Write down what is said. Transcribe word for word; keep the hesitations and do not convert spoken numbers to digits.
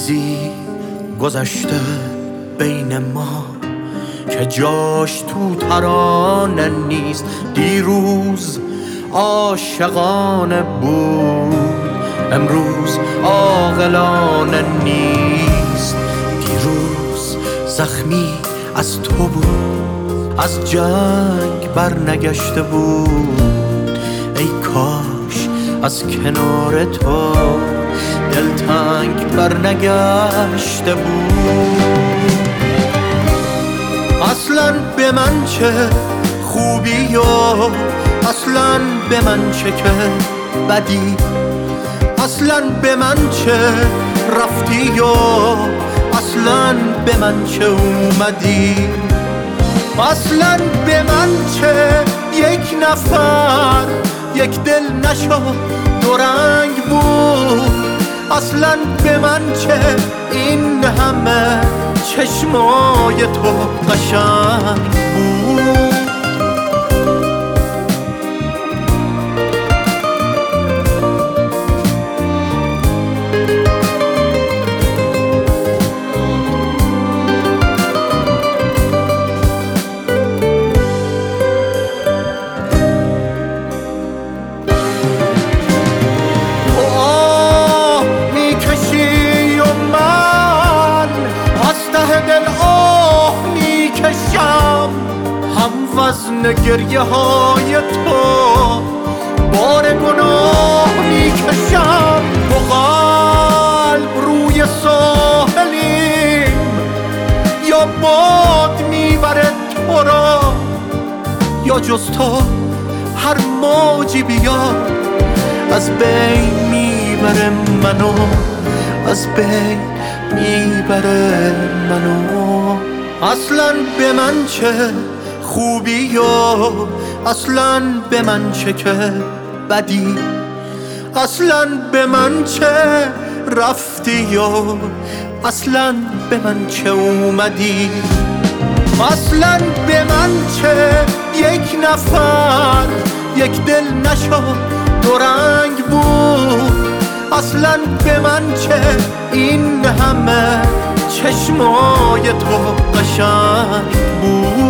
چیزی گذشته بین ما که جاش تو ترانه نیست. دیروز عاشقانه بود، امروز عاقلانه نیست. دیروز زخمی از تو بود، از جنگ بر نگشته بود. ای کاش از کنار تو دلتنگ بر نگشته بود. اصلاً به من چه خوبی و اصلاً به من چه که بدی، اصلاً به من چه رفتی و اصلاً به من چه اومدی. اصلاً به من چه یک نفر یک دل نشد دو رنگ بود. اصلاً به من چه این همه چشمای تو قشنگ بود. هم وزن گریه های تو بار گناه میکشم. با قلب روی ساحلیم یا باد میبره تو را، یا جز تو هر موجی بیاد از بین میبره منو، از بین میبره منو. اصلاً به من چه خوبی و اصلاً به من چه که بدی، اصلاً به من چه رفتی و اصلاً به من چه اومدی. اصلاً به من چه یک نفر یک دل نشد دو رنگ بود. اصلاً به من چه این همه چشمای تو قشنگ بود.